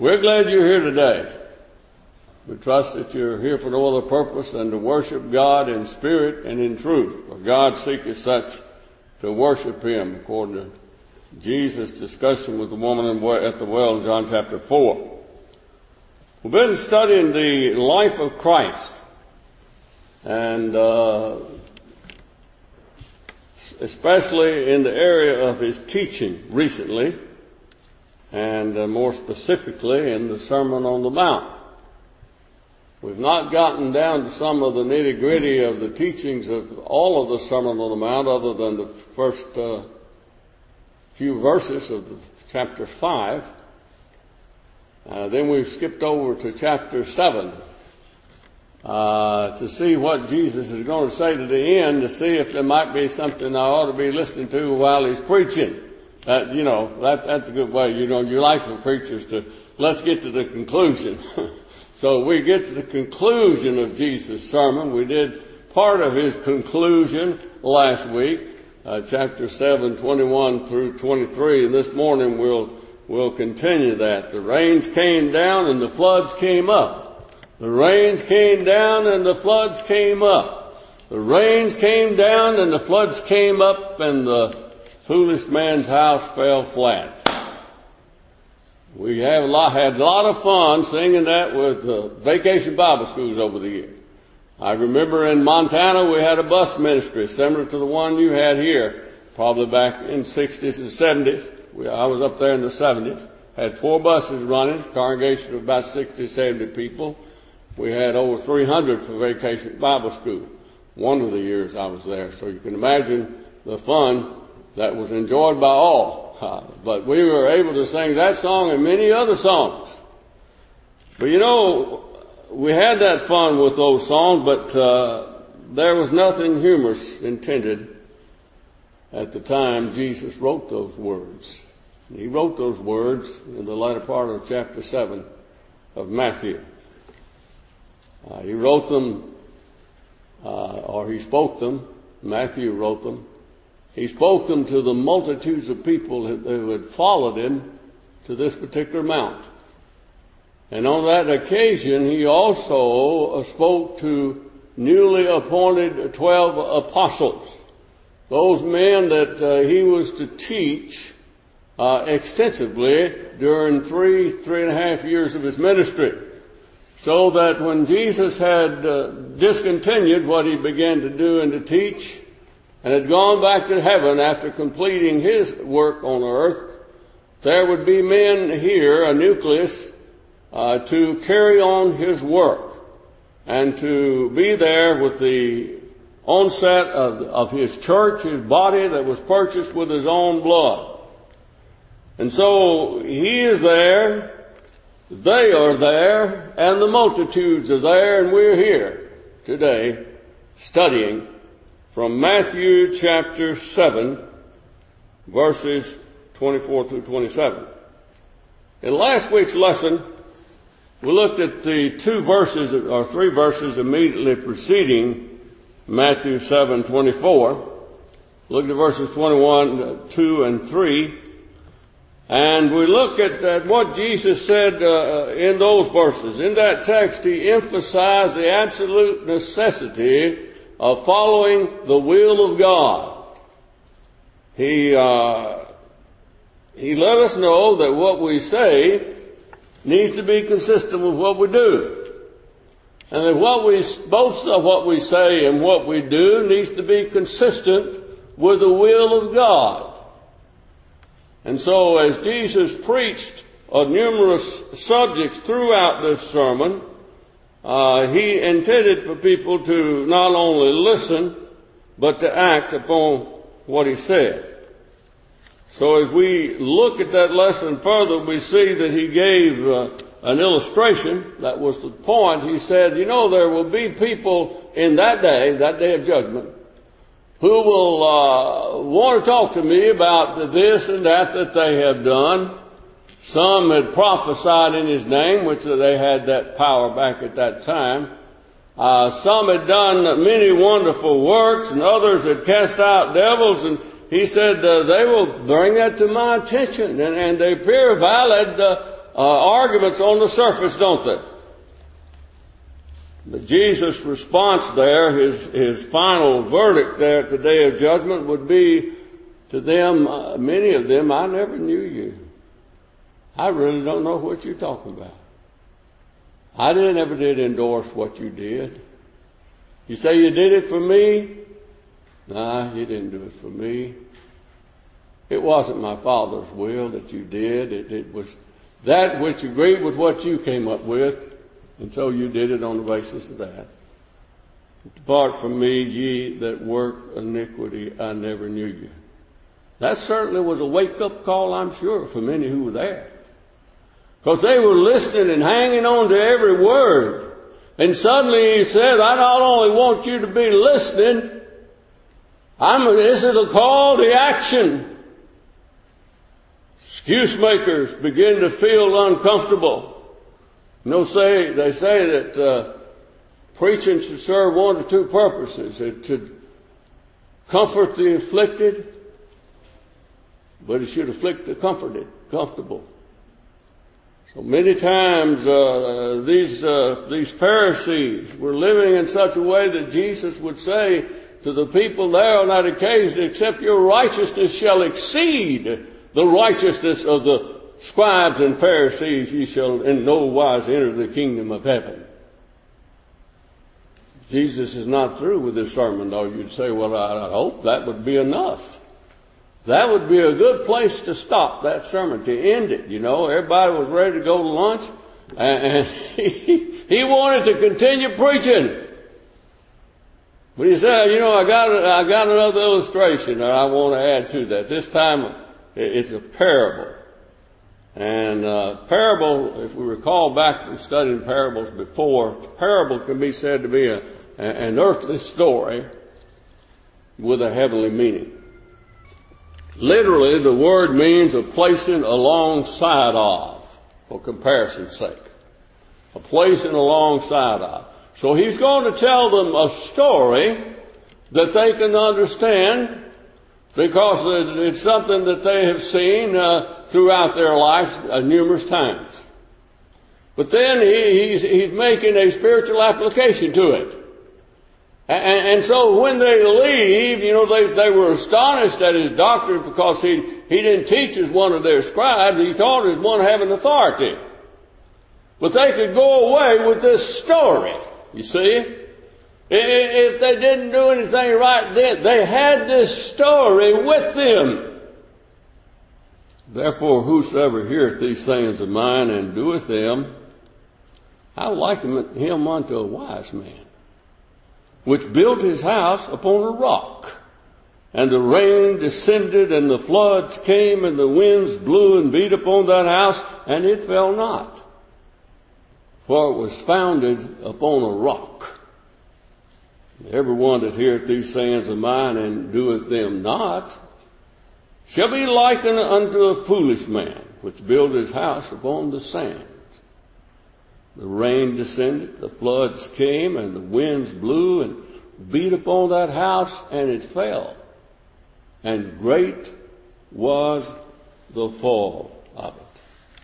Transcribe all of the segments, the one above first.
We're glad you're here today. We trust that you're here for no other purpose than to worship God in spirit and in truth. For God seeketh such to worship Him, according to Jesus' discussion with the woman at the well in John chapter 4. We've been studying the life of Christ, and especially in the area of His teaching recently, and more specifically in the Sermon on the Mount. We've not gotten down to some of the nitty-gritty of the teachings of all of the Sermon on the Mount other than the first few verses of chapter 5. Then we've skipped over to chapter 7 to see what Jesus is going to say to the end, to see if there might be something I ought to be listening to while He's preaching. That's a good way. You like some preachers to, let's get to the conclusion. So we get to the conclusion of Jesus' sermon. We did part of His conclusion last week, chapter 7, 21 through 23, and this morning we'll continue that. The rains came down and the floods came up. The rains came down and the floods came up. The rains came down and the floods came up, and the foolish man's house fell flat. We had a lot of fun singing that with vacation Bible schools over the years. I remember in Montana we had a bus ministry similar to the one you had here, probably back in the 60s and 70s. I was up there in the 70s. Had 4 buses running, congregation of about 60, 70 people. We had over 300 for vacation Bible school one of the years I was there. So you can imagine the fun that was enjoyed by all. But we were able to sing that song and many other songs. But we had that fun with those songs, but there was nothing humorous intended at the time Jesus wrote those words. He wrote those words in the latter part of chapter 7 of Matthew. He wrote them, or he spoke them. Matthew wrote them. He spoke them to the multitudes of people who had followed Him to this particular mount. And on that occasion, He also spoke to newly appointed 12 apostles, those men that He was to teach extensively during 3.5 years of His ministry. So that when Jesus had discontinued what He began to do and to teach, and had gone back to heaven after completing His work on earth, there would be men here, a nucleus, to carry on His work and to be there with the onset of His church, His body that was purchased with His own blood. And so He is there, they are there, and the multitudes are there, and we're here today studying from Matthew chapter 7, verses 24 through 27. In last week's lesson, we looked at the 3 verses immediately preceding Matthew 7:24. Looked at verses 21, 2, and 3. And we look at what Jesus said in those verses. In that text, He emphasized the absolute necessity of following the will of God. He let us know that what we say needs to be consistent with what we do. And that both of what we say and what we do needs to be consistent with the will of God. And so as Jesus preached on numerous subjects throughout this sermon, He intended for people to not only listen, but to act upon what He said. So as we look at that lesson further, we see that He gave an illustration. That was the point. He said, there will be people in that day of judgment, who will want to talk to me about this and that they have done. Some had prophesied in His name, which they had that power back at that time. Some had done many wonderful works, and others had cast out devils, and He said, they will bring that to my attention, and they appear valid arguments on the surface, don't they? But Jesus' response there, his final verdict there at the day of judgment would be to them, many of them, I never knew you. I really don't know what you're talking about. I never did endorse what you did. You say you did it for me? Nah, you didn't do it for me. It wasn't my Father's will that you did. It was that which agreed with what you came up with, and so you did it on the basis of that. Depart from me, ye that work iniquity, I never knew you. That certainly was a wake-up call, I'm sure, for many who were there. Because they were listening and hanging on to every word. And suddenly he said, I not only want you to be listening, this is a call to action. Excuse makers begin to feel uncomfortable. They say that preaching should serve one or two purposes. It should comfort the afflicted, but it should afflict the comfortable. So many times these Pharisees were living in such a way that Jesus would say to the people there on that occasion, except your righteousness shall exceed the righteousness of the scribes and Pharisees, ye shall in no wise enter the kingdom of heaven. Jesus is not through with this sermon, though. You'd say, well, I hope that would be enough. That would be a good place to stop that sermon, to end it. Everybody was ready to go to lunch, and he wanted to continue preaching. But he said, I got another illustration that I want to add to that. This time it's a parable. And parable, if we recall back from studying parables before, parable can be said to be an earthly story with a heavenly meaning. Literally, the word means a placing alongside of, for comparison's sake. A placing alongside of. So he's going to tell them a story that they can understand, because it's something that they have seen throughout their lives numerous times. But then he's making a spiritual application to it. And so when they leave, they were astonished at his doctrine, because he didn't teach as one of their scribes. He taught as one having authority. But they could go away with this story, you see. If they didn't do anything right then, they had this story with them. Therefore, whosoever heareth these sayings of mine and doeth them, I liken him unto a wise man, which built his house upon a rock. And the rain descended, and the floods came, and the winds blew and beat upon that house, and it fell not. For it was founded upon a rock. Every one that heareth these sayings of mine and doeth them not shall be likened unto a foolish man, which built his house upon the sand. The rain descended, the floods came, and the winds blew and beat upon that house, and it fell. And great was the fall of it.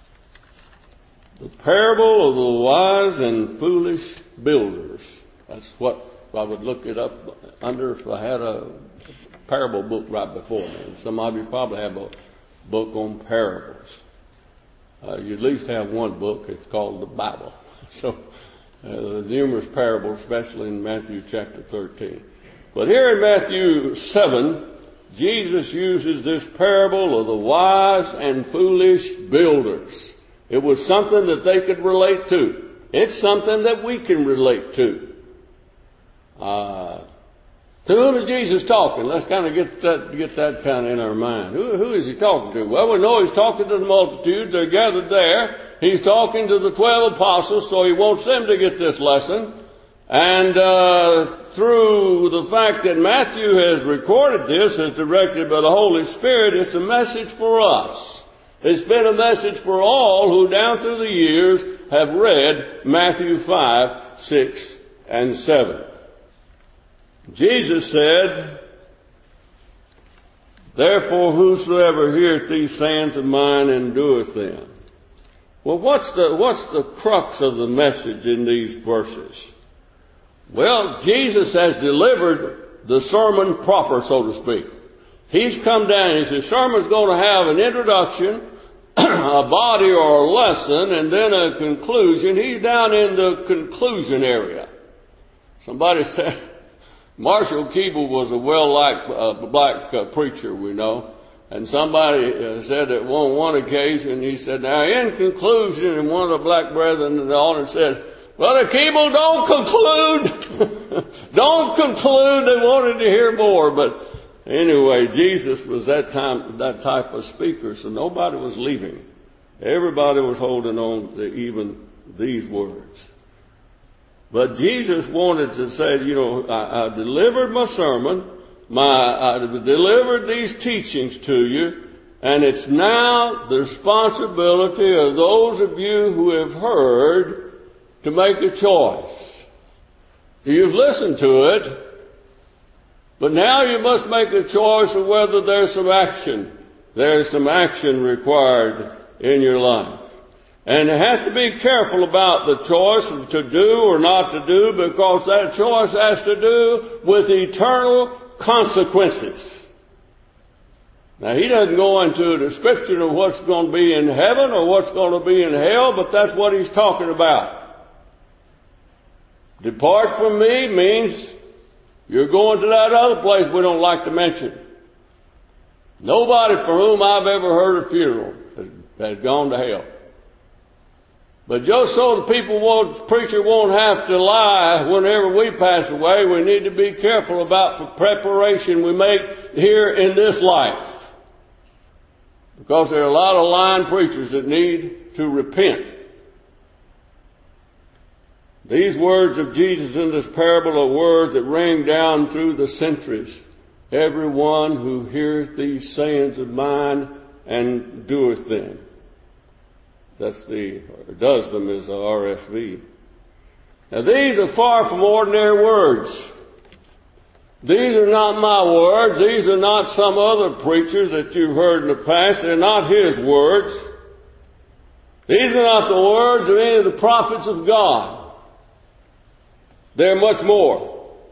The parable of the wise and foolish builders. That's what I would look it up under if I had a parable book right before me. Some of you probably have a book on parables. You at least have one book. It's called the Bible. So there's numerous parables, especially in Matthew chapter 13. But here in Matthew 7, Jesus uses this parable of the wise and foolish builders. It was something that they could relate to. It's something that we can relate to. To whom is Jesus talking? Let's kind of get that kind of in our mind. Who is he talking to? Well, we know he's talking to the multitudes. They're gathered there. He's talking to the 12 apostles, so he wants them to get this lesson. And through the fact that Matthew has recorded this as directed by the Holy Spirit, it's a message for us. It's been a message for all who down through the years have read Matthew 5, 6, and 7. Jesus said, therefore whosoever heareth these sayings of mine and doeth them. Well, what's the crux of the message in these verses? Well, Jesus has delivered the sermon proper, so to speak. He's come down, his sermon's going to have an introduction, a body or a lesson, and then a conclusion. He's down in the conclusion area. Somebody said, Marshall Keeble was a well-liked black preacher, we know. And somebody said that on one occasion, he said, now in conclusion, and one of the black brethren in the audience said, Brother Keeble, don't conclude. Don't conclude. They wanted to hear more. But anyway, Jesus was that type of speaker, so nobody was leaving. Everybody was holding on to even these words. But Jesus wanted to say, I delivered my sermon, I delivered these teachings to you, and it's now the responsibility of those of you who have heard to make a choice. You've listened to it, but now you must make a choice of whether there's some action. There's some action required in your life. And you have to be careful about the choice of to do or not to do, because that choice has to do with eternal consequences. Now, he doesn't go into a description of what's going to be in heaven or what's going to be in hell, but that's what he's talking about. Depart from me means you're going to that other place we don't like to mention. Nobody for whom I've ever heard a funeral has gone to hell. But just so the preacher won't have to lie whenever we pass away, we need to be careful about the preparation we make here in this life. Because there are a lot of lying preachers that need to repent. These words of Jesus in this parable are words that ring down through the centuries. Everyone who heareth these sayings of mine and doeth them. Does them is the RSV. Now these are far from ordinary words. These are not my words. These are not some other preachers that you've heard in the past. They're not his words. These are not the words of any of the prophets of God. They're much more.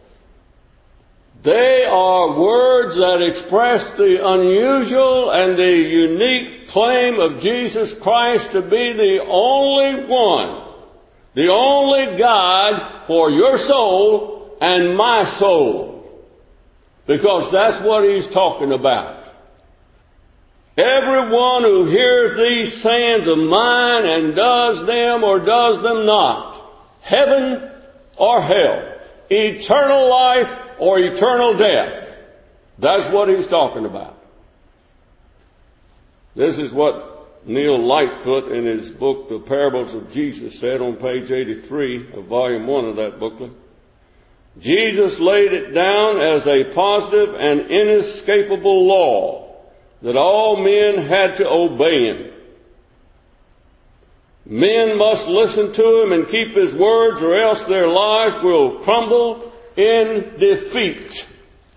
They are words that express the unusual and the unique claim of Jesus Christ to be the only one, the only God for your soul and my soul. Because that's what he's talking about. Everyone who hears these sayings of mine and does them or does them not, heaven or hell, eternal life or eternal death. That's what he's talking about. This is what Neil Lightfoot in his book, The Parables of Jesus, said on page 83 of volume 1 of that booklet. Jesus laid it down as a positive and inescapable law that all men had to obey him. Men must listen to him and keep his words, or else their lives will crumble in defeat.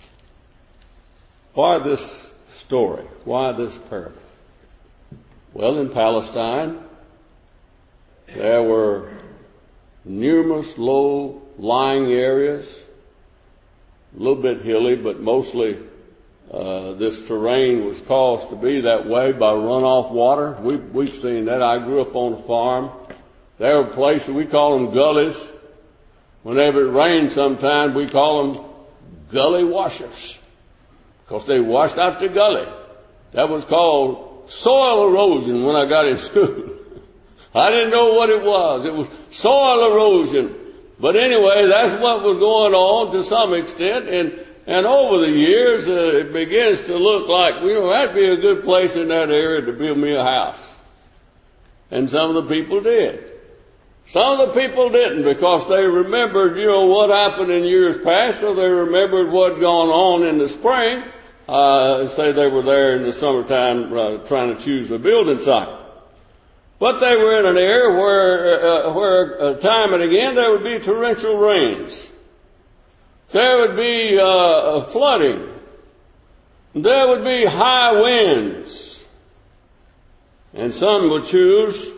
Why this story? Why this parable? Well, in Palestine, there were numerous low-lying areas, a little bit hilly, but mostly this terrain was caused to be that way by runoff water. We've seen that. I grew up on a farm. There were places, we call them gullies. Whenever it rained sometimes, we call them gully washers, because they washed out the gully. That was called soil erosion when I got in school. I didn't know what it was. It was soil erosion. But anyway, that's what was going on to some extent. And over the years, it begins to look like, that'd be a good place in that area to build me a house. And some of the people did. Some of the people didn't, because they remembered, what happened in years past, or they remembered what had gone on in the spring. Say they were there in the summertime trying to choose a building site. But they were in an area where time and again there would be torrential rains. There would be flooding. There would be high winds. And some would choose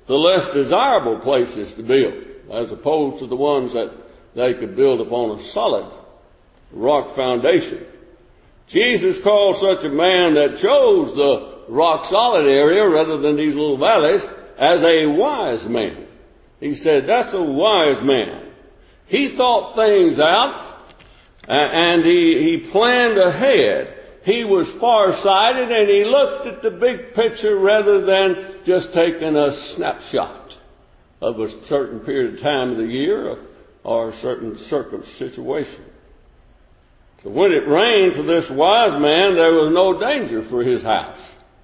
the less desirable places to build, as opposed to the ones that they could build upon a solid rock foundation. Jesus called such a man that chose the rock solid area rather than these little valleys as a wise man. He said, that's a wise man. He thought things out, and he planned ahead. He was farsighted, and he looked at the big picture rather than just taking a snapshot of a certain period of time of the year or a certain situation. So when it rained for this wise man, there was no danger for his house.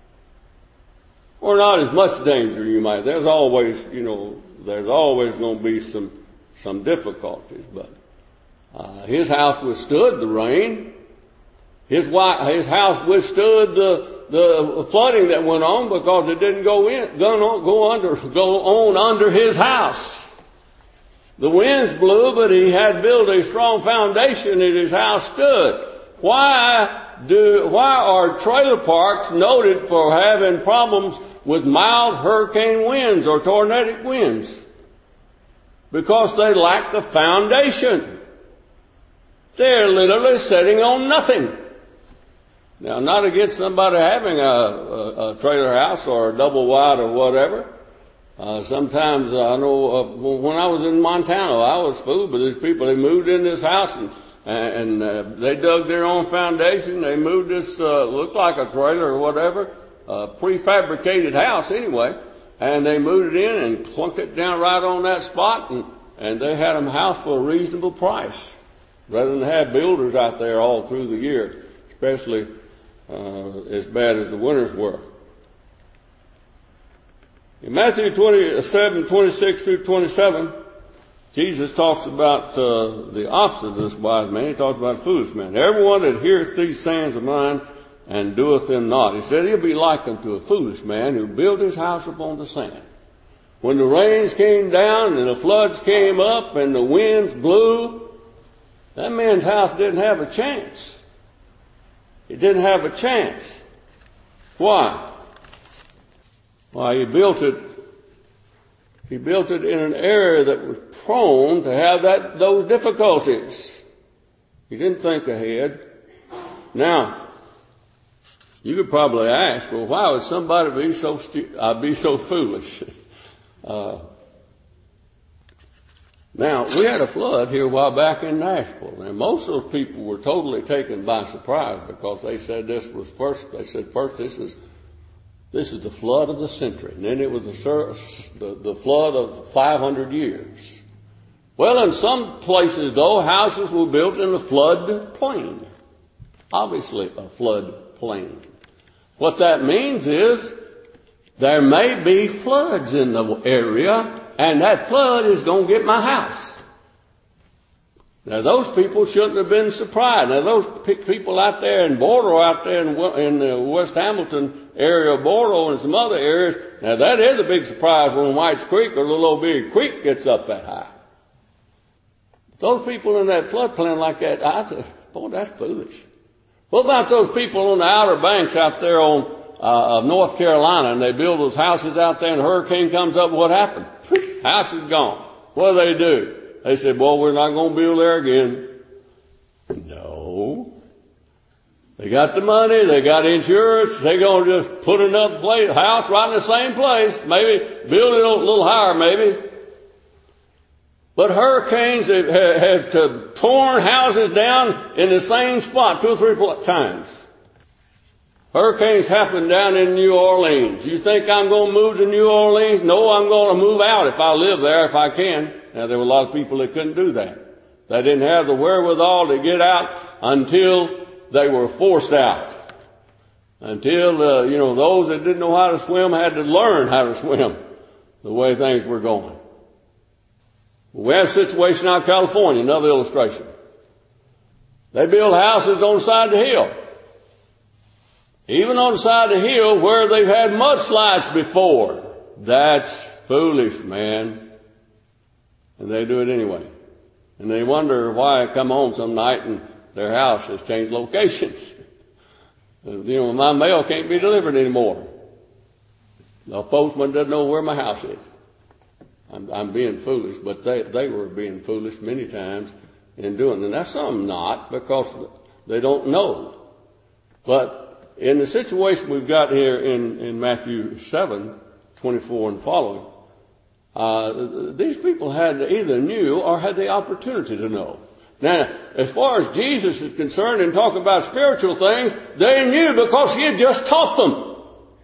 Or not as much danger, you might. There's always going to be some difficulties, but his house withstood the rain. His house withstood the flooding that went on because it didn't go on under his house. The winds blew, but he had built a strong foundation and his house stood. Why are trailer parks noted for having problems with mild hurricane winds or tornadic winds? Because they lack the foundation. They're literally sitting on nothing. Now, not against somebody having a trailer house or a double wide or whatever. Sometimes I know when I was in Montana, I was fooled by these people. They moved in this house and they dug their own foundation. They moved this looked like a trailer or whatever, prefabricated house anyway, and they moved it in and clunked it down right on that spot, and they had them house for a reasonable price, rather than have builders out there all through the year, especially as bad as the winters were. In Matthew 27:26 through 27, Jesus talks about the opposite of this wise man. He talks about a foolish man. Everyone that heareth these sayings of mine and doeth them not, he said, he'll be like unto a foolish man who built his house upon the sand. When the rains came down and the floods came up and the winds blew, that man's house didn't have a chance. It didn't have a chance. Why? Why, he built it in an area that was prone to have those difficulties. He didn't think ahead. Now, you could probably ask, well, why would somebody be so foolish? Now, we had a flood here a while back in Nashville, and most of those people were totally taken by surprise because they said this is the flood of the century, and then it was the flood of 500 years. Well, in some places, though, houses were built in a flood plain. Obviously, a flood plain. What that means is there may be floods in the area, and that flood is going to get my house. Now, those people shouldn't have been surprised. Now, those people out there in Bordeaux, out there in the West Hamilton area of Bordeaux and some other areas, now that is a big surprise when White's Creek or little old bitty creek gets up that high. Those people in that floodplain like that, I said, boy, that's foolish. What about those people on the Outer Banks out there of North Carolina, and they build those houses out there and a hurricane comes up, what happened? House is gone. What do? They said, well, we're not going to build there again. No. They got the money, they got insurance, they're going to just put another house right in the same place, maybe build it a little higher maybe. But hurricanes have torn houses down in the same spot 2 or 3 times. Hurricanes happen down in New Orleans. You think I'm going to move to New Orleans? No, I'm going to move out if I live there, if I can. Now, there were a lot of people that couldn't do that. They didn't have the wherewithal to get out until they were forced out. Until, those that didn't know how to swim had to learn how to swim the way things were going. We have a situation out in California, another illustration. They build houses on the side of the hill. Even on the side of the hill where they've had mudslides before. That's foolish, man. And they do it anyway. And they wonder why I come home some night and their house has changed locations. My mail can't be delivered anymore. The postman doesn't know where my house is. I'm being foolish, but they were being foolish many times in doing it. And that's some not, because they don't know. But in the situation we've got here in Matthew 7:24 and following, these people had either knew or had the opportunity to know. Now, as far as Jesus is concerned in talking about spiritual things, they knew because he had just taught them.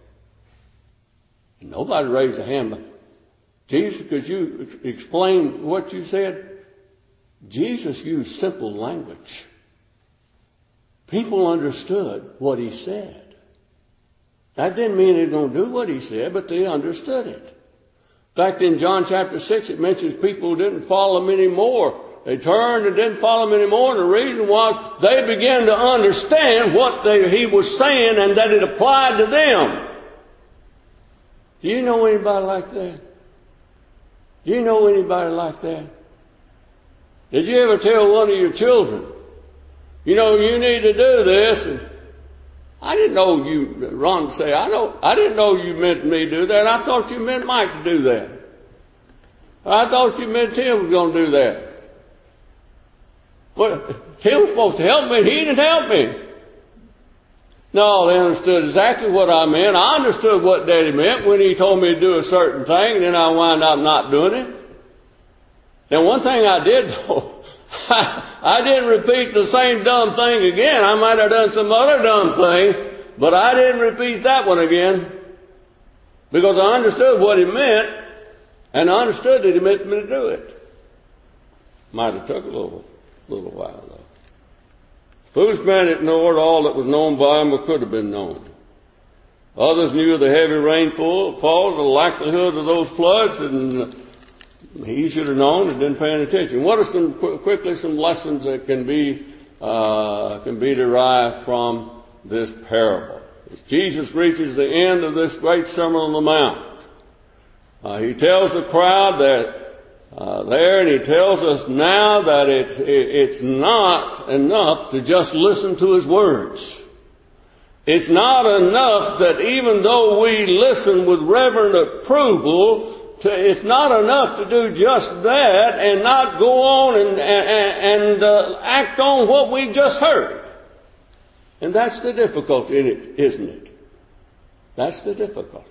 Nobody raised a hand. Jesus, could you explain what you said? Jesus used simple language. People understood what he said. That didn't mean they were going to do what he said, but they understood it. In fact, in John chapter 6, it mentions people who didn't follow him anymore. They turned and didn't follow him anymore, and the reason was they began to understand what he was saying and that it applied to them. Do you know anybody like that? Do you know anybody like that? Did you ever tell one of your children, you know, you need to do this? And I didn't know you, Ron would say, I didn't know you meant me to do that. I thought you meant Mike to do that. I thought you meant Tim was going to do that. Well, Tim was supposed to help me, and he didn't help me. No, they understood exactly what I meant. I understood what Daddy meant when he told me to do a certain thing, and then I wound up not doing it. Now, one thing I did, though, I didn't repeat the same dumb thing again. I might have done some other dumb thing, but I didn't repeat that one again, because I understood what he meant, and I understood that he meant me to do it. Might have took a little while, though. Foolish man ignored all that was known by him or could have been known. Others knew of the heavy rainfalls, the likelihood of those floods, and he should have known and didn't pay any attention. What are some lessons that can be derived from this parable? As Jesus reaches the end of this great Sermon on the Mount, he tells the crowd that there, and he tells us now that it's not enough to just listen to his words. It's not enough that even though we listen with reverent approval, it's not enough to do just that and not go on and act on what we just heard. And that's the difficulty in it, isn't it? That's the difficulty.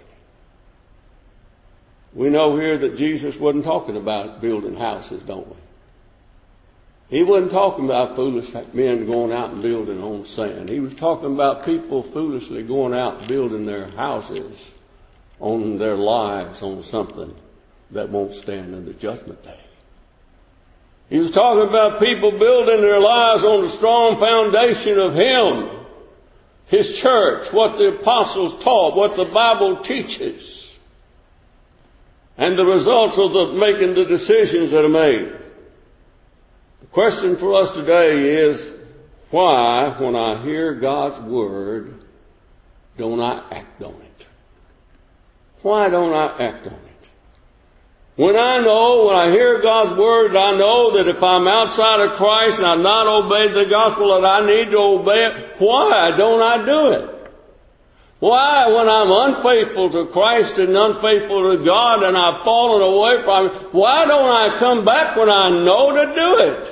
We know here that Jesus wasn't talking about building houses, don't we? He wasn't talking about foolish men going out and building on sand. He was talking about people foolishly going out and building their houses on their lives on something that won't stand in the judgment day. He was talking about people building their lives on the strong foundation of Him, His church, what the apostles taught, what the Bible teaches, and the results of making the decisions that are made. The question for us today is, why, when I hear God's Word, don't I act on it? Why don't I act on it? When I hear God's Word, I know that if I'm outside of Christ and I've not obeyed the gospel, that I need to obey it. Why don't I do it? Why, when I'm unfaithful to Christ and unfaithful to God and I've fallen away from Him, why don't I come back when I know to do it?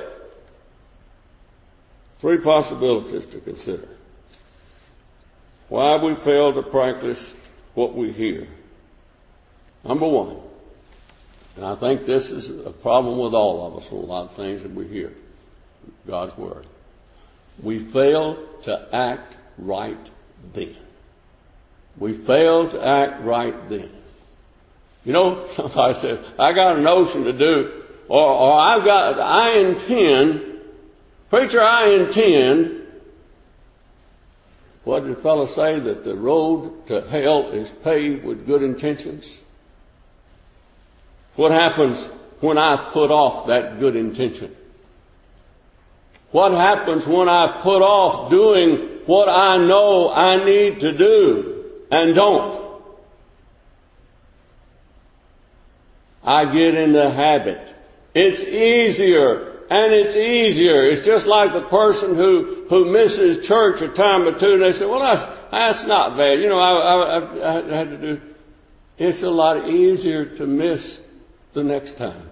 Three possibilities to consider. Why we fail to practice what we hear. Number one, and I think this is a problem with all of us, a lot of things that we hear, God's Word. We fail to act right then. We fail to act right then. You know, somebody says, I got a notion to do, or I intend, preacher, I intend, what did the fellow say, that the road to hell is paved with good intentions? What happens when I put off that good intention? What happens when I put off doing what I know I need to do and don't? I get in the habit. It's easier and it's easier. It's just like the person who misses church a time or two, and they say, well, that's not bad. You know, I had to do it's a lot easier to miss the next time.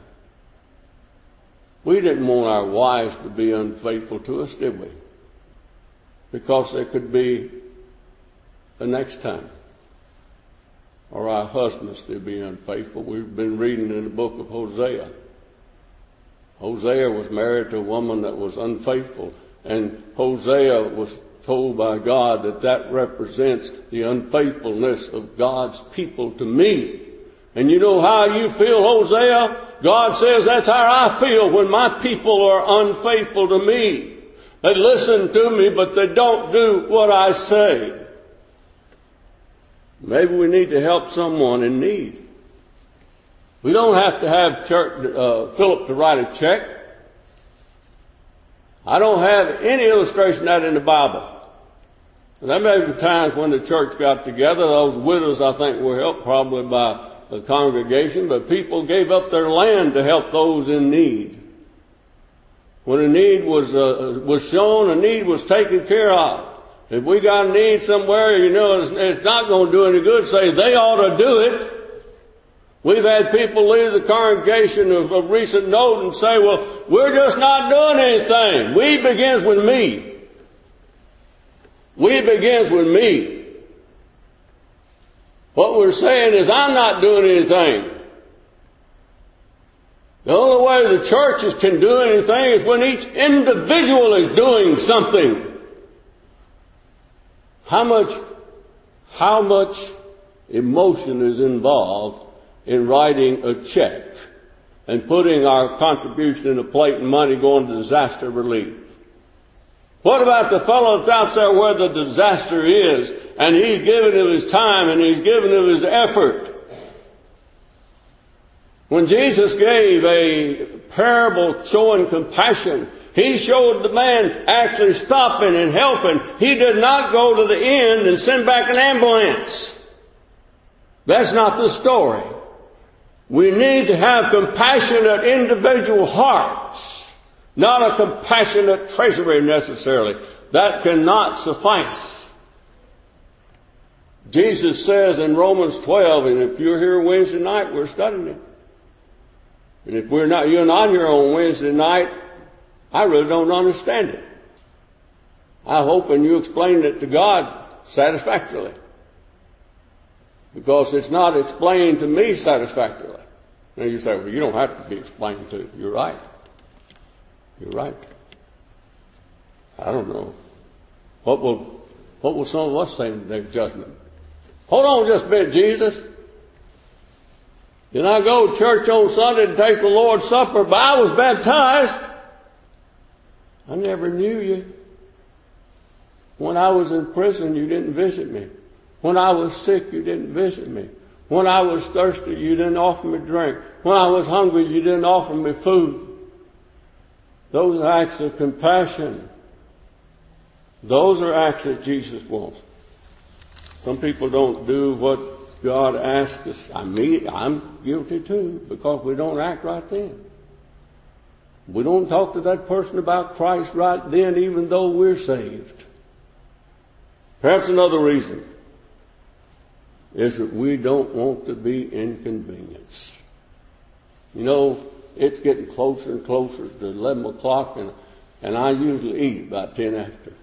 We didn't want our wives to be unfaithful to us, did we? Because there could be the next time. Or our husbands to be unfaithful. We've been reading in the book of Hosea. Hosea was married to a woman that was unfaithful. And Hosea was told by God that that represents the unfaithfulness of God's people to me. And you know how you feel, Hosea? God says that's how I feel when my people are unfaithful to me. They listen to me, but they don't do what I say. Maybe we need to help someone in need. We don't have to have Philip to write a check. I don't have any illustration of that in the Bible. There may be times when the church got together, those widows I think were helped probably by the congregation, but people gave up their land to help those in need. When a need was shown, a need was taken care of. If we got a need somewhere, you know, it's not going to do any good. Say, they ought to do it. We've had people leave the congregation of recent note and say, well, we're just not doing anything. We begins with me. We begins with me. What we're saying is, I'm not doing anything. The only way the churches can do anything is when each individual is doing something. How much emotion is involved in writing a check and putting our contribution in a plate and money going to disaster relief? What about the fellow that's out there where the disaster is and he's given of his time and he's given of his effort? When Jesus gave a parable showing compassion, he showed the man actually stopping and helping. He did not go to the end and send back an ambulance. That's not the story. We need to have compassionate individual hearts, not a compassionate treasury necessarily. That cannot suffice. Jesus says in Romans 12, and if you're here Wednesday night, we're studying it. And if you're not here on Wednesday night, I really don't understand it. I'm hoping you explain it to God satisfactorily. Because it's not explained to me satisfactorily. Now you say, well, you don't have to be explained to. You're right. You're right. I don't know. What will some of us say in the judgment? Hold on just a bit, Jesus. Did I go to church on Sunday to take the Lord's Supper, but I was baptized? I never knew you. When I was in prison, you didn't visit me. When I was sick, you didn't visit me. When I was thirsty, you didn't offer me drink. When I was hungry, you didn't offer me food. Those are acts of compassion. Those are acts that Jesus wants. Some people don't do what God asks us. I'm guilty too, because we don't act right then. We don't talk to that person about Christ right then, even though we're saved. Perhaps another reason is that we don't want to be inconvenienced. You know, it's getting closer and closer to 11 o'clock, and I usually eat about 10 after.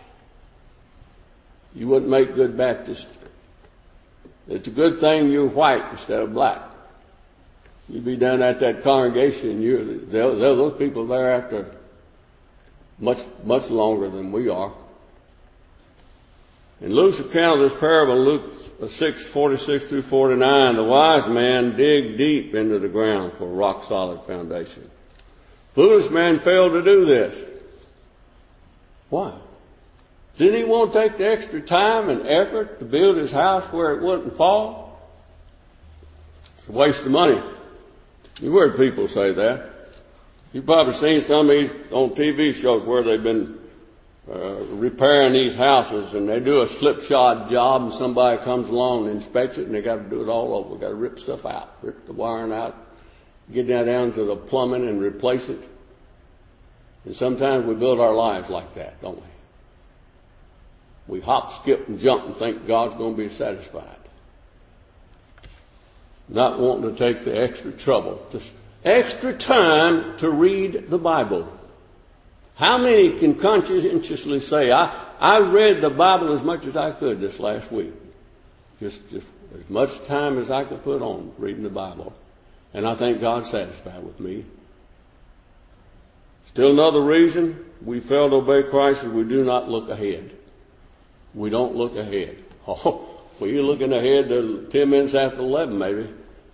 You wouldn't make good Baptist. It's a good thing you're white instead of black. You'd be down at that congregation, those people there after much longer than we are. In Luke's account of this parable, Luke 6:46 through 49, the wise man digged deep into the ground for a rock-solid foundation. Foolish man failed to do this. Why? Didn't he want to take the extra time and effort to build his house where it wouldn't fall? It's a waste of money. You've heard people say that. You've probably seen some of these on TV shows where they've been repairing these houses, and they do a slipshod job, and somebody comes along and inspects it, and they got to do it all over. Got to rip stuff out, rip the wiring out, get down to the plumbing and replace it. And sometimes we build our lives like that, don't we? We hop, skip, and jump and think God's going to be satisfied. not wanting to take the extra trouble, just extra time to read the Bible. How many can conscientiously say, I read the Bible as much as I could this last week? Just as much time as I could put on reading the Bible. And I think God's satisfied with me. Still another reason we fail to obey Christ is we do not look ahead. We don't look ahead. Oh, well, you're looking ahead to 10 minutes after 11 maybe.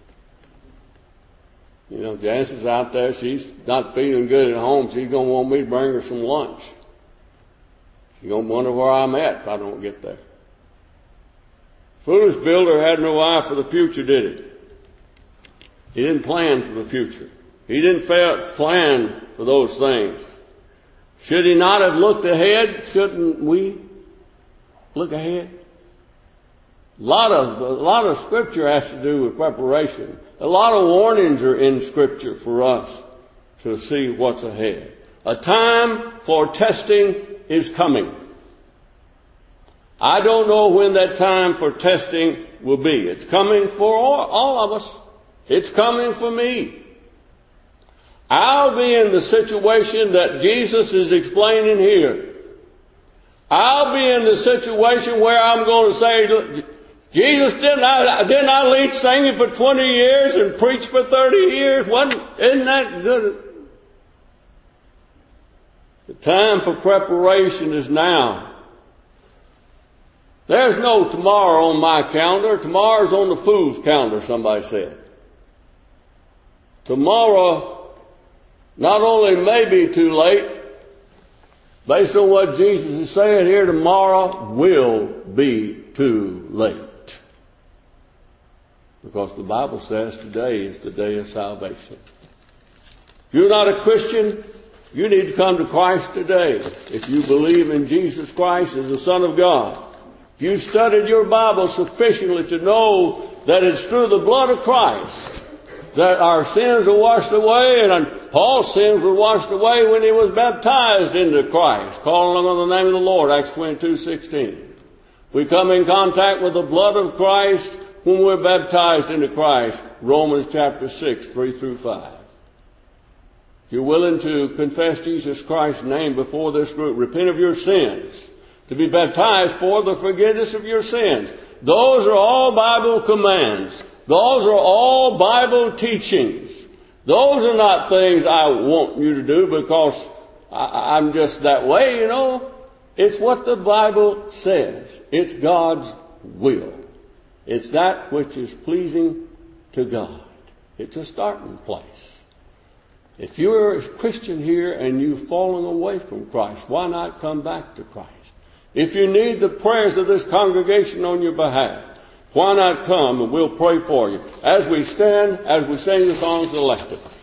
You know, Janice is out there. She's not feeling good at home. She's going to want me to bring her some lunch. She's going to wonder where I'm at if I don't get there. Foolish builder had no eye for the future, did he? He didn't plan for the future. He didn't plan for those things. Should he not have looked ahead? Shouldn't we look ahead? A lot of Scripture has to do with preparation. A lot of warnings are in Scripture for us to see what's ahead. A time for testing is coming. I don't know when that time for testing will be. It's coming for all of us. It's coming for me. I'll be in the situation that Jesus is explaining here. I'll be in the situation where I'm going to say, Jesus, didn't I lead singing for 20 years and preach for 30 years? Isn't that good? The time for preparation is now. There's no tomorrow on my calendar. Tomorrow's on the fool's calendar, somebody said. Tomorrow not only may be too late, based on what Jesus is saying here, tomorrow will be too late. Because the Bible says today is the day of salvation. If you're not a Christian, you need to come to Christ today. If you believe in Jesus Christ as the Son of God, if you studied your Bible sufficiently to know that it's through the blood of Christ that our sins are washed away, and Paul's sins were washed away when he was baptized into Christ, calling on the name of the Lord, Acts 22:16. We come in contact with the blood of Christ when we're baptized into Christ, Romans chapter 6, 3 through 5. If you're willing to confess Jesus Christ's name before this group, repent of your sins, to be baptized for the forgiveness of your sins. Those are all Bible commands. Those are all Bible teachings. Those are not things I want you to do because I'm just that way, you know. It's what the Bible says. It's God's will. It's that which is pleasing to God. It's a starting place. If you're a Christian here and you've fallen away from Christ, why not come back to Christ? If you need the prayers of this congregation on your behalf, why not come and we'll pray for you as we stand, as we sing the songs selected.